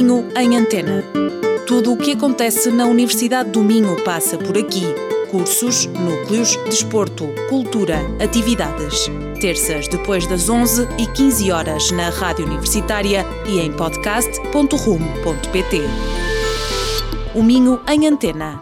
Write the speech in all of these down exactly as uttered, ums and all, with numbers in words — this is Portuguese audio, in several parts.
Minho em Antena. Tudo o que acontece na Universidade do Minho passa por aqui. Cursos, núcleos, desporto, cultura, atividades. Terças depois das onze e quinze horas na Rádio Universitária e em podcast ponto rumo ponto pt. O Minho em Antena.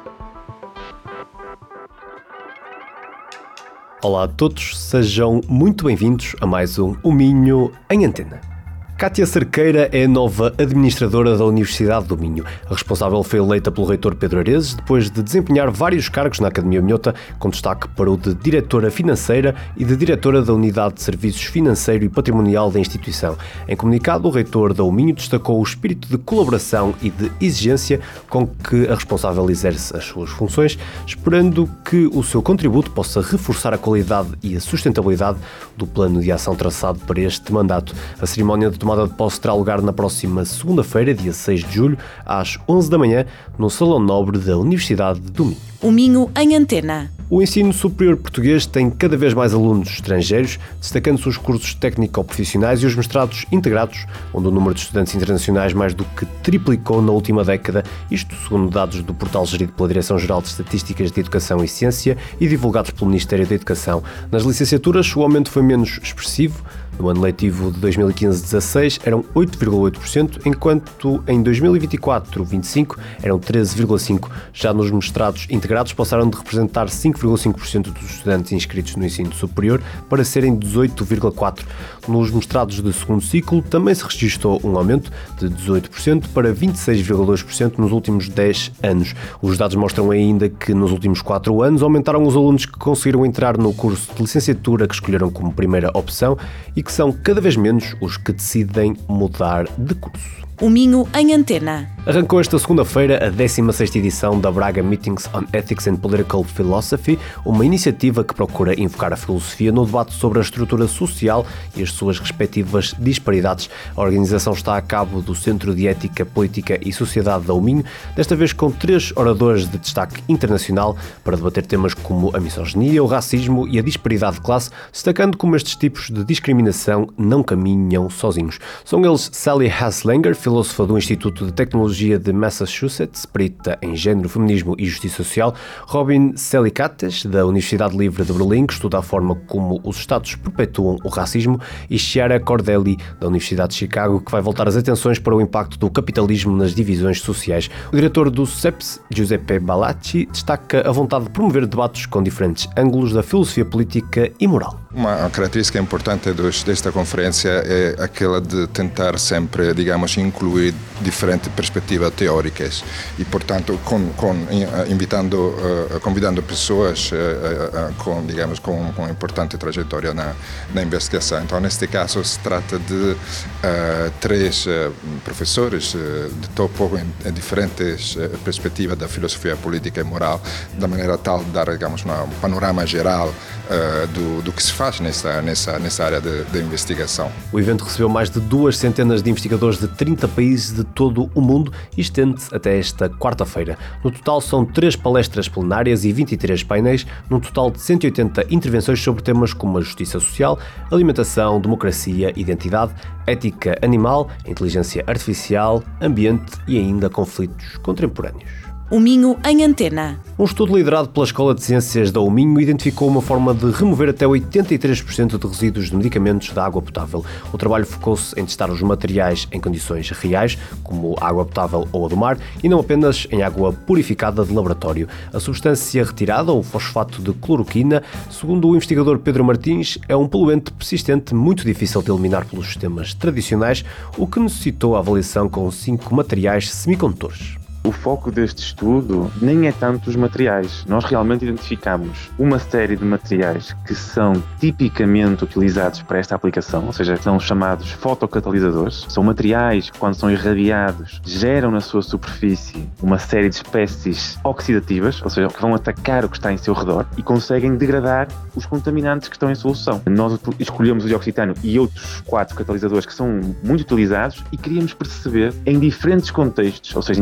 Olá a todos, sejam muito bem-vindos a mais um O Minho em Antena. Cátia Cerqueira é a nova administradora da Universidade do Minho. A responsável foi eleita pelo reitor Pedro Areses depois de desempenhar vários cargos na Academia Minhota, com destaque para o de diretora financeira e de diretora da Unidade de Serviços Financeiro e Patrimonial da instituição. Em comunicado, o reitor da Minho destacou o espírito de colaboração e de exigência com que a responsável exerce as suas funções, esperando que o seu contributo possa reforçar a qualidade e a sustentabilidade do plano de ação traçado para este mandato. A cerimónia de tomada de posse terá lugar na próxima segunda-feira, dia seis de julho, às onze da manhã, no Salão Nobre da Universidade do Minho. O Minho em Antena. O ensino superior português tem cada vez mais alunos estrangeiros, destacando-se os cursos técnico-profissionais e os mestrados integrados, onde o número de estudantes internacionais mais do que triplicou na última década, isto segundo dados do portal gerido pela Direção-Geral de Estatísticas de Educação e Ciência e divulgados pelo Ministério da Educação. Nas licenciaturas, o aumento foi menos expressivo. No ano letivo de dois mil e quinze dezasseis eram oito vírgula oito por cento, enquanto em dois mil e vinte e quatro vinte e cinco eram treze vírgula cinco por cento. Já nos mestrados integrados passaram de representar cinco vírgula cinco por cento dos estudantes inscritos no ensino superior para serem dezoito vírgula quatro por cento. Nos mestrados de segundo ciclo também se registrou um aumento de dezoito por cento para vinte e seis vírgula dois por cento nos últimos dez anos. Os dados mostram ainda que nos últimos quatro anos aumentaram os alunos que conseguiram entrar no curso de licenciatura que escolheram como primeira opção e que são cada vez menos os que decidem mudar de curso. O Minho em Antena. Arrancou esta segunda-feira a décima sexta edição da Braga Meetings on Ethics and Political Philosophy, uma iniciativa que procura invocar a filosofia no debate sobre a estrutura social e as suas respectivas disparidades. A organização está a cabo do Centro de Ética, Política e Sociedade da Minho, desta vez com três oradores de destaque internacional para debater temas como a misoginia, o racismo e a disparidade de classe, destacando como estes tipos de discriminação não caminham sozinhos. São eles Sally Haslanger, filósofa do Instituto de Tecnologia de Massachusetts, perita em género, feminismo e justiça social, Robin Selicates, da Universidade Livre de Berlim, que estuda a forma como os Estados perpetuam o racismo, e Chiara Cordelli, da Universidade de Chicago, que vai voltar as atenções para o impacto do capitalismo nas divisões sociais. O diretor do C E P S, Giuseppe Balacci, destaca a vontade de promover debates com diferentes ângulos da filosofia política e moral. Uma característica importante dos, desta conferência é aquela de tentar sempre, digamos, incluir diferentes perspectivas teóricas e, portanto, com, com, invitando, uh, convidando pessoas uh, uh, com, digamos, com, com importante trajetória na, na investigação. Então, neste caso, se trata de uh, três uh, professores uh, de topo em, em diferentes uh, perspectivas da filosofia política e moral, da maneira tal de dar, digamos, uma, um panorama geral uh, do, do que se faz nessa, nessa, nessa área de, de investigação. O evento recebeu mais de duas centenas de investigadores de trinta países de todo o mundo e estende-se até esta quarta-feira. No total são três palestras plenárias e vinte e três painéis, num total de cento e oitenta intervenções sobre temas como a justiça social, alimentação, democracia, identidade, ética animal, inteligência artificial, ambiente e ainda conflitos contemporâneos. O Minho em Antena. Um estudo liderado pela Escola de Ciências da Minho identificou uma forma de remover até oitenta e três por cento de resíduos de medicamentos da água potável. O trabalho focou-se em testar os materiais em condições reais, como a água potável ou a do mar, e não apenas em água purificada de laboratório. A substância retirada, o fosfato de cloroquina, segundo o investigador Pedro Martins, é um poluente persistente muito difícil de eliminar pelos sistemas tradicionais, o que necessitou a avaliação com cinco materiais semicondutores. O foco deste estudo nem é tanto os materiais. Nós realmente identificamos uma série de materiais que são tipicamente utilizados para esta aplicação, ou seja, são chamados fotocatalisadores. São materiais que, quando são irradiados, geram na sua superfície uma série de espécies oxidativas, ou seja, que vão atacar o que está em seu redor e conseguem degradar os contaminantes que estão em solução. Nós escolhemos o dioxitano e outros quatro catalisadores que são muito utilizados e queríamos perceber em diferentes contextos, ou seja, em diferentes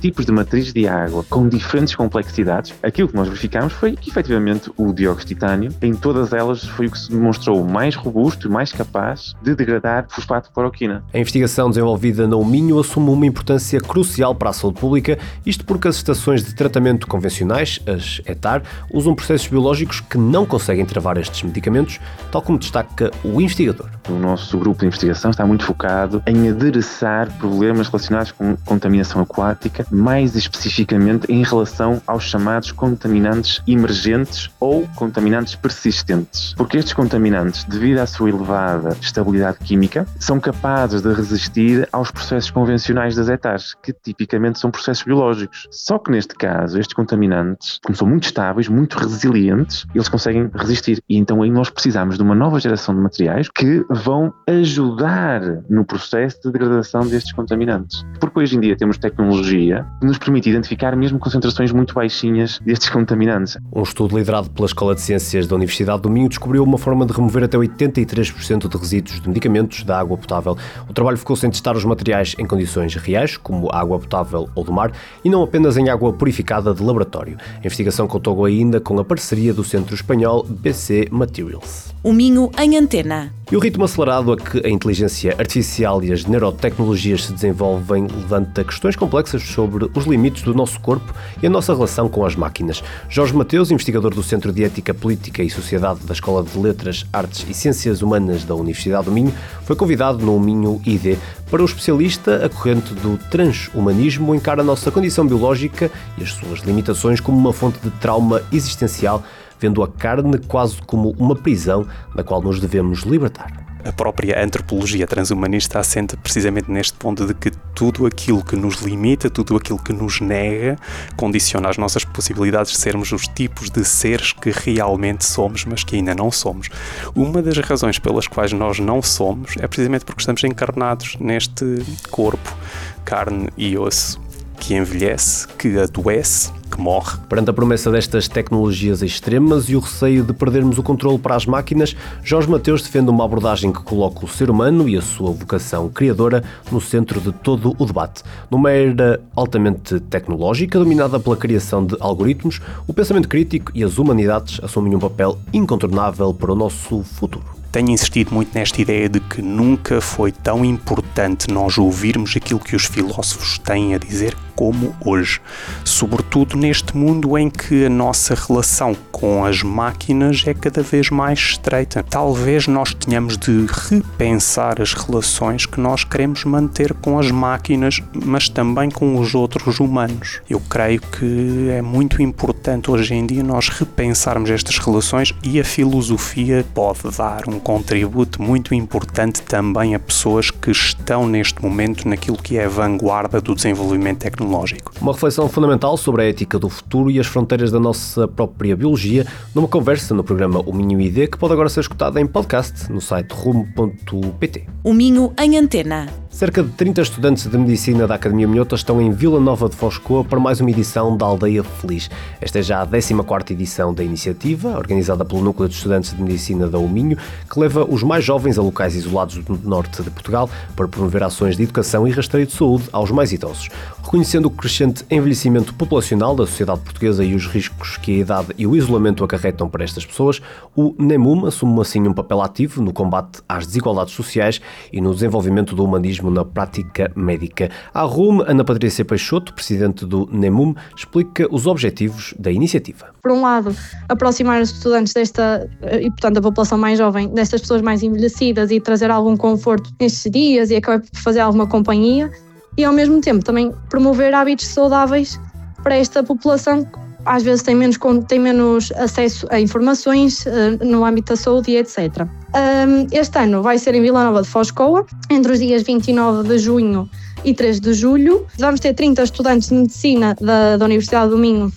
tipos de matrizes de água com diferentes complexidades, aquilo que nós verificamos foi que, efetivamente, o dióxido de titânio, em todas elas, foi o que se demonstrou mais robusto e mais capaz de degradar fosfato de cloroquina. A investigação desenvolvida na Minho assume uma importância crucial para a saúde pública, isto porque as estações de tratamento convencionais, as E T A R, usam processos biológicos que não conseguem travar estes medicamentos, tal como destaca o investigador. O nosso grupo de investigação está muito focado em adereçar problemas relacionados com contaminação aquática, mais especificamente em relação aos chamados contaminantes emergentes ou contaminantes persistentes. Porque estes contaminantes, devido à sua elevada estabilidade química, são capazes de resistir aos processos convencionais das E T A Rs, que tipicamente são processos biológicos. Só que neste caso, estes contaminantes, como são muito estáveis, muito resilientes, eles conseguem resistir. E então aí nós precisamos de uma nova geração de materiais que vão ajudar no processo de degradação destes contaminantes. Porque hoje em dia temos tecnologia que nos permite identificar mesmo concentrações muito baixinhas destes contaminantes. Um estudo liderado pela Escola de Ciências da Universidade do Minho descobriu uma forma de remover até oitenta e três por cento de resíduos de medicamentos da água potável. O trabalho focou-se em testar os materiais em condições reais, como a água potável ou do mar, e não apenas em água purificada de laboratório. A investigação contou ainda com a parceria do centro espanhol B C Materials. O Minho em Antena. E o ritmo acelerado a que a inteligência artificial e as neurotecnologias se desenvolvem levanta questões complexas sobre os limites do nosso corpo e a nossa relação com as máquinas. Jorge Mateus, investigador do Centro de Ética, Política e Sociedade da Escola de Letras, Artes e Ciências Humanas da Universidade do Minho, foi convidado no Minho I D. Para o especialista, a corrente do transhumanismo encara a nossa condição biológica e as suas limitações como uma fonte de trauma existencial, vendo a carne quase como uma prisão da qual nos devemos libertar. A própria antropologia transhumanista assenta precisamente neste ponto de que tudo aquilo que nos limita, tudo aquilo que nos nega, condiciona as nossas possibilidades de sermos os tipos de seres que realmente somos, mas que ainda não somos. Uma das razões pelas quais nós não somos é precisamente porque estamos encarnados neste corpo, carne e osso, que envelhece, que adoece, que morre. Perante a promessa destas tecnologias extremas e o receio de perdermos o controle para as máquinas, Jorge Mateus defende uma abordagem que coloca o ser humano e a sua vocação criadora no centro de todo o debate. Numa era altamente tecnológica, dominada pela criação de algoritmos, o pensamento crítico e as humanidades assumem um papel incontornável para o nosso futuro. Tenho insistido muito nesta ideia de que nunca foi tão importante nós ouvirmos aquilo que os filósofos têm a dizer como hoje. Sobretudo neste mundo em que a nossa relação com as máquinas é cada vez mais estreita. Talvez nós tenhamos de repensar as relações que nós queremos manter com as máquinas, mas também com os outros humanos. Eu creio que é muito importante hoje em dia nós repensarmos estas relações e a filosofia pode dar um contributo muito importante também a pessoas que estão neste momento naquilo que é a vanguarda do desenvolvimento tecnológico. Uma reflexão fundamental sobre a ética do futuro e as fronteiras da nossa própria biologia, numa conversa no programa O Minho I D, que pode agora ser escutada em podcast no site rumo ponto pt. O Minho em Antena. Cerca de trinta estudantes de Medicina da Academia Minhota estão em Vila Nova de Foscoa para mais uma edição da Aldeia Feliz. Esta é já a décima quarta edição da iniciativa, organizada pelo Núcleo de Estudantes de Medicina da UMinho, que leva os mais jovens a locais isolados do norte de Portugal para promover ações de educação e rastreio de saúde aos mais idosos. Reconhecendo o crescente envelhecimento populacional da sociedade portuguesa e os riscos que a idade e o isolamento acarretam para estas pessoas, o NEMUM assume assim um papel ativo no combate às desigualdades sociais e no desenvolvimento do humanismo na prática médica. A RUM, Ana Patrícia Peixoto, presidente do NEMUM, explica os objetivos da iniciativa. Por um lado, aproximar os estudantes desta, e portanto a população mais jovem, destas pessoas mais envelhecidas e trazer algum conforto nestes dias e acabar por fazer alguma companhia e ao mesmo tempo também promover hábitos saudáveis para esta população que às vezes tem menos, tem menos acesso a informações uh, no âmbito da saúde e etcétera. Um, este ano vai ser em Vila Nova de Foscoa, entre os dias vinte e nove de junho e três de julho. Vamos ter trinta estudantes de medicina da, da Universidade do Minho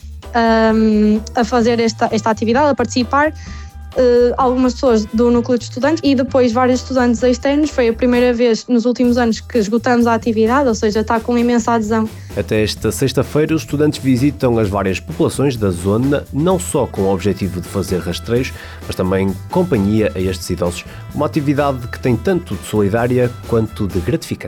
um, a fazer esta, esta atividade, a participar. Uh, algumas pessoas do núcleo de estudantes e depois vários estudantes externos. Foi a primeira vez nos últimos anos que esgotamos a atividade, ou seja, está com imensa adesão. Até esta sexta-feira, os estudantes visitam as várias populações da zona, não só com o objetivo de fazer rastreios, mas também companhia a estes idosos. Uma atividade que tem tanto de solidária quanto de gratificante.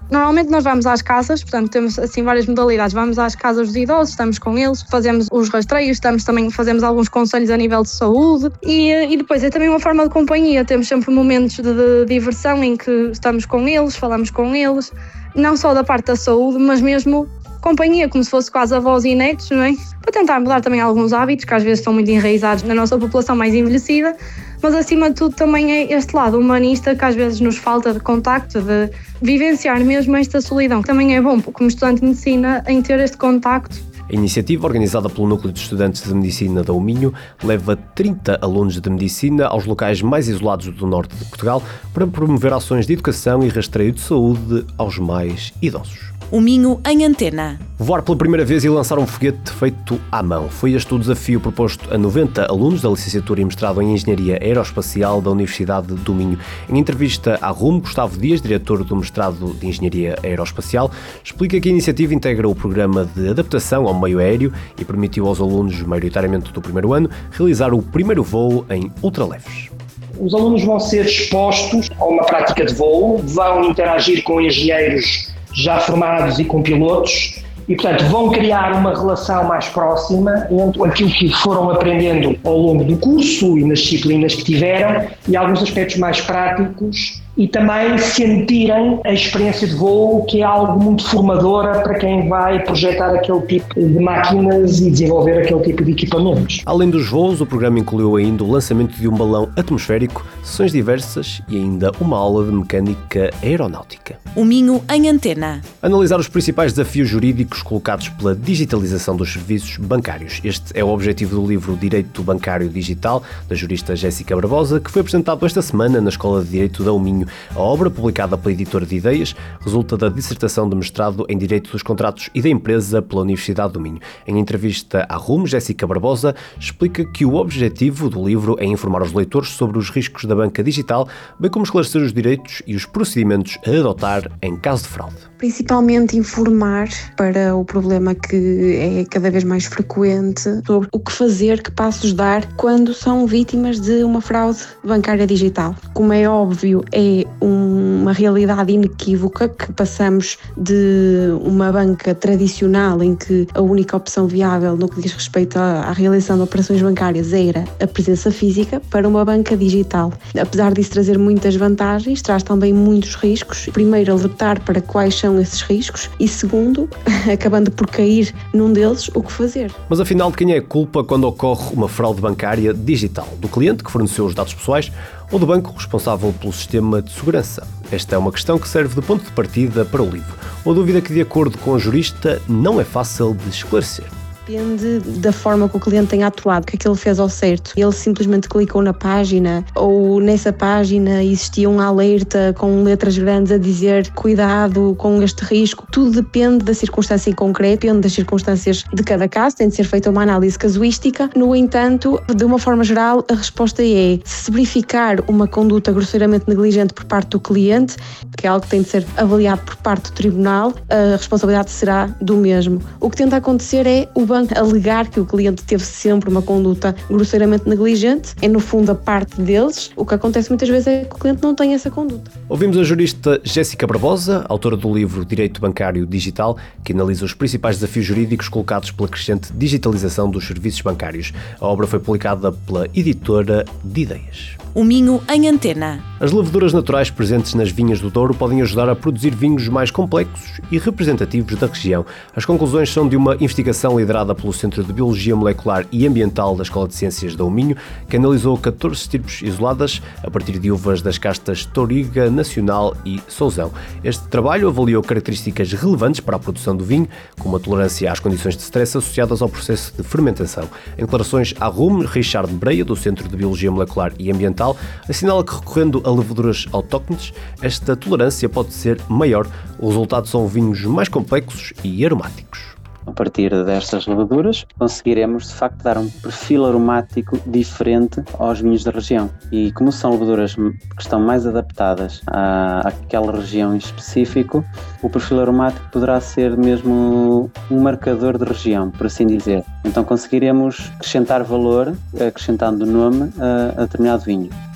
Normalmente nós vamos às casas, portanto temos assim várias modalidades, vamos às casas dos idosos, estamos com eles, fazemos os rastreios, estamos também, fazemos alguns conselhos a nível de saúde e, e depois é também uma forma de companhia, temos sempre momentos de, de diversão em que estamos com eles, falamos com eles, não só da parte da saúde, mas mesmo companhia, como se fosse quase avós e netos, não é? Para tentar mudar também alguns hábitos que às vezes estão muito enraizados na nossa população mais envelhecida, mas acima de tudo também é este lado humanista que às vezes nos falta de contacto, de vivenciar mesmo esta solidão. Também é bom, como estudante de medicina, em ter este contacto. A iniciativa, organizada pelo Núcleo de Estudantes de Medicina da Minho, leva trinta alunos de Medicina aos locais mais isolados do norte de Portugal para promover ações de educação e rastreio de saúde aos mais idosos. O Minho em Antena. Voar pela primeira vez e lançar um foguete feito à mão. Foi este o desafio proposto a noventa alunos da licenciatura e mestrado em Engenharia Aeroespacial da Universidade do Minho. Em entrevista à R U M, Gustavo Dias, diretor do mestrado de Engenharia Aeroespacial, explica que a iniciativa integra o programa de adaptação ao meio aéreo e permitiu aos alunos, maioritariamente do primeiro ano, realizar o primeiro voo em ultraleves. Os alunos vão ser expostos a uma prática de voo, vão interagir com engenheiros já formados e com pilotos e, portanto, vão criar uma relação mais próxima entre aquilo que foram aprendendo ao longo do curso e nas disciplinas que tiveram e alguns aspectos mais práticos e também sentirem a experiência de voo, que é algo muito formadora para quem vai projetar aquele tipo de máquinas e desenvolver aquele tipo de equipamentos. Além dos voos, o programa incluiu ainda o lançamento de um balão atmosférico, sessões diversas e ainda uma aula de mecânica aeronáutica. O Minho em Antena. Analisar os principais desafios jurídicos colocados pela digitalização dos serviços bancários. Este é o objetivo do livro Direito Bancário Digital, da jurista Jéssica Barbosa, que foi apresentado esta semana na Escola de Direito da Minho. A obra, publicada pela editora de Ideias, resulta da dissertação de mestrado em Direito dos Contratos e da Empresa pela Universidade do Minho. Em entrevista à R U M, Jéssica Barbosa explica que o objetivo do livro é informar os leitores sobre os riscos da banca digital, bem como esclarecer os direitos e os procedimentos a adotar em caso de fraude. Principalmente informar para o problema que é cada vez mais frequente sobre o que fazer, que passos dar quando são vítimas de uma fraude bancária digital. Como é óbvio, é uma realidade inequívoca que passamos de uma banca tradicional em que a única opção viável no que diz respeito à realização de operações bancárias era a presença física para uma banca digital. Apesar disso trazer muitas vantagens, traz também muitos riscos. Primeiro, alertar para quais são esses riscos e segundo, acabando por cair num deles, o que fazer. Mas afinal, de quem é a culpa quando ocorre uma fraude bancária digital? Do cliente que forneceu os dados pessoais ou do banco responsável pelo sistema de segurança? Esta é uma questão que serve de ponto de partida para o livro. Uma dúvida que, de acordo com a jurista, não é fácil de esclarecer. Depende da forma que o cliente tem atuado, o que é que ele fez ao certo. Ele simplesmente clicou na página ou nessa página existia um alerta com letras grandes a dizer cuidado com este risco. Tudo depende da circunstância em concreto, depende das circunstâncias de cada caso, tem de ser feita uma análise casuística. No entanto, de uma forma geral, a resposta é se verificar uma conduta grosseiramente negligente por parte do cliente, que é algo que tem de ser avaliado por parte do tribunal, a responsabilidade será do mesmo. O que tenta acontecer é o banco alegar que o cliente teve sempre uma conduta grosseiramente negligente, é no fundo a parte deles. O que acontece muitas vezes é que o cliente não tem essa conduta. Ouvimos a jurista Jéssica Barbosa, autora do livro Direito Bancário Digital, que analisa os principais desafios jurídicos colocados pela crescente digitalização dos serviços bancários. A obra foi publicada pela editora de Ideias. O Minho em Antena. As leveduras naturais presentes nas vinhas do Douro podem ajudar a produzir vinhos mais complexos e representativos da região. As conclusões são de uma investigação liderada pelo Centro de Biologia Molecular e Ambiental da Escola de Ciências da Minho, que analisou catorze estirpes isoladas a partir de uvas das castas Touriga, Nacional e Sousão. Este trabalho avaliou características relevantes para a produção do vinho, como a tolerância às condições de stress associadas ao processo de fermentação. Em declarações à R U M, Richard Breia, do Centro de Biologia Molecular e Ambiental, assinala que, recorrendo a leveduras autóctones, esta tolerância pode ser maior. O resultado são vinhos mais complexos e aromáticos. A partir destas leveduras, conseguiremos de facto dar um perfil aromático diferente aos vinhos da região. E como são leveduras que estão mais adaptadas à, àquela região em específico, o perfil aromático poderá ser mesmo um marcador de região, por assim dizer. Então conseguiremos acrescentar valor, acrescentando nome a, a determinado vinho.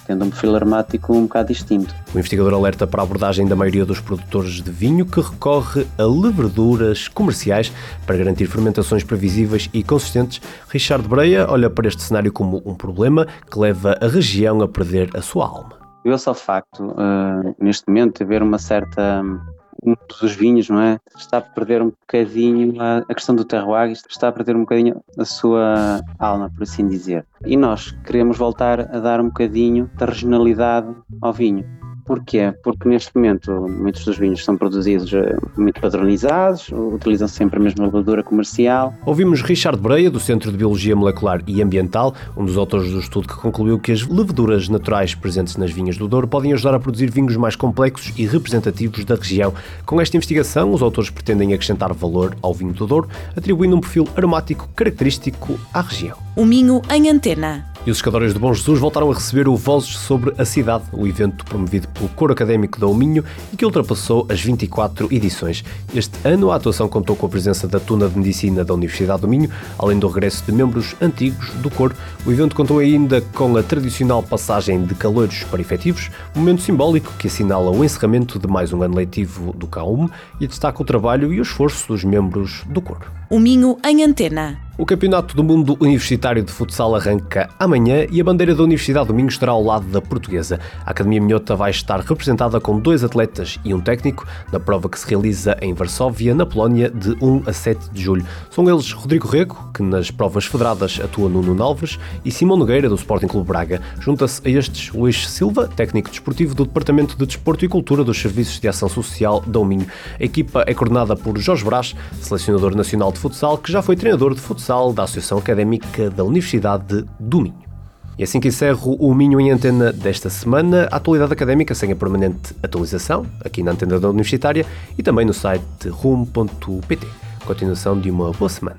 tendo um perfil aromático um bocado distinto. O investigador alerta para a abordagem da maioria dos produtores de vinho que recorre a leveduras comerciais para garantir fermentações previsíveis e consistentes. Richard Breia olha para este cenário como um problema que leva a região a perder a sua alma. Deu-se ao facto, uh, neste momento, de haver uma certa... Um dos vinhos, não é? Está a perder um bocadinho a, a questão do terroir, está a perder um bocadinho a sua alma, por assim dizer. E nós queremos voltar a dar um bocadinho da regionalidade ao vinho. Porquê? Porque neste momento muitos dos vinhos são produzidos muito padronizados, utilizam sempre a mesma levedura comercial. Ouvimos Richard Breia, do Centro de Biologia Molecular e Ambiental, um dos autores do estudo que concluiu que as leveduras naturais presentes nas vinhas do Douro podem ajudar a produzir vinhos mais complexos e representativos da região. Com esta investigação, os autores pretendem acrescentar valor ao vinho do Douro, atribuindo um perfil aromático característico à região. O Minho em Antena. E os escadórios de Bom Jesus voltaram a receber o Vozes sobre a Cidade, o evento promovido pelo Coro Académico da Minho e que ultrapassou as vinte e quatro edições. Este ano a atuação contou com a presença da Tuna de Medicina da Universidade do Minho, além do regresso de membros antigos do coro. O evento contou ainda com a tradicional passagem de caloiros para efetivos, um momento simbólico que assinala o encerramento de mais um ano letivo do C A U M e destaca o trabalho e o esforço dos membros do coro. O Minho em Antena. O Campeonato do Mundo Universitário de Futsal arranca amanhã e a bandeira da Universidade do Minho estará ao lado da portuguesa. A Academia Minhota vai estar representada com dois atletas e um técnico na prova que se realiza em Varsóvia, na Polónia, de um a sete de julho. São eles Rodrigo Rego, que nas provas federadas atua no Nuno Alves, e Simão Nogueira, do Sporting Clube Braga. Junta-se a estes Luís Silva, técnico desportivo do Departamento de Desporto e Cultura dos Serviços de Ação Social da Minho. A equipa é coordenada por Jorge Brás, selecionador nacional de futsal, que já foi treinador de futsal da Associação Académica da Universidade do Minho. E assim que encerro o Minho em Antena desta semana, a atualidade académica sem a permanente atualização, aqui na Antena da Universitária e também no site rumo ponto pt. Continuação de uma boa semana.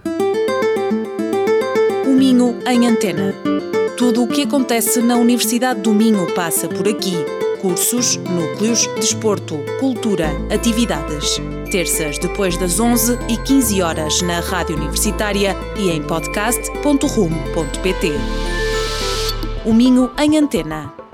O Minho em Antena. Tudo o que acontece na Universidade do Minho passa por aqui. Cursos, núcleos, desporto, cultura, atividades. Terças depois das onze e quinze horas na Rádio Universitária e em podcast ponto rumo ponto pt. O Minho em Antena.